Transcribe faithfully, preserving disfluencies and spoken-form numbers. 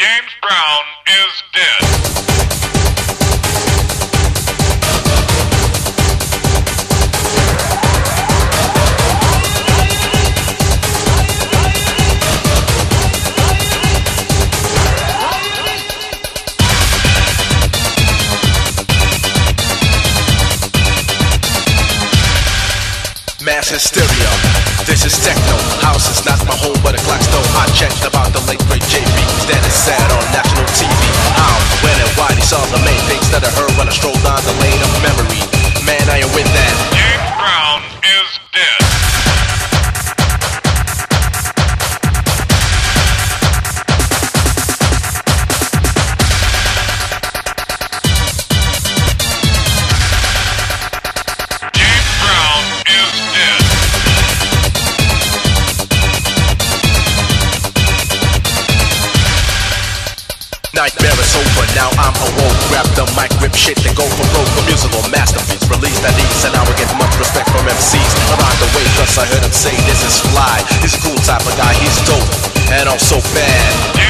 James Brown is dead. Mass hysteria, this is techno. House is not my home, but a clock stone. I checked about the late great J B, standing sad on national T V. How, when, and why? These are the main things that I heard when I strolled down the lane of memory. Man, I am with that. James Brown is dead. Nightmare is over, now I'm awoke. Grab the mic, rip shit, and go for broke. A musical masterpiece, released at ease, and I will get much respect from M Cs around the way, cause I heard him say this is fly. He's a cool type of guy, he's dope, and also bad.